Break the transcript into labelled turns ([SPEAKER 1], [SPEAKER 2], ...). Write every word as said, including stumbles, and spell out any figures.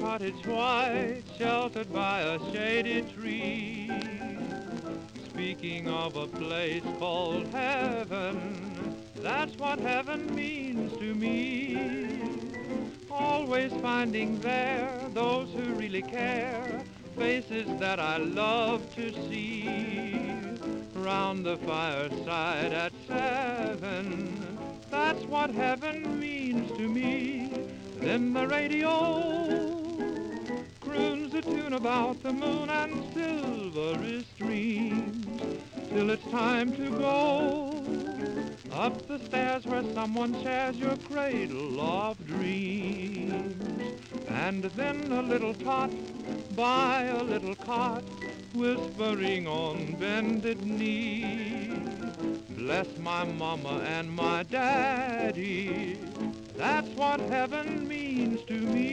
[SPEAKER 1] cottage white, sheltered by a shady tree. Speaking of a place called heaven, that's what heaven means to me. Always finding there those who really care, faces that I love to see. Round the fireside at seven, that's what heaven means to me. Then the radio croons a tune about the moon and silvery streams, till it's time to go up the stairs where someone shares your cradle of dreams. And then a little tot by a little cot, whispering on bended knee, bless my mama and my daddy, that's what heaven means to me.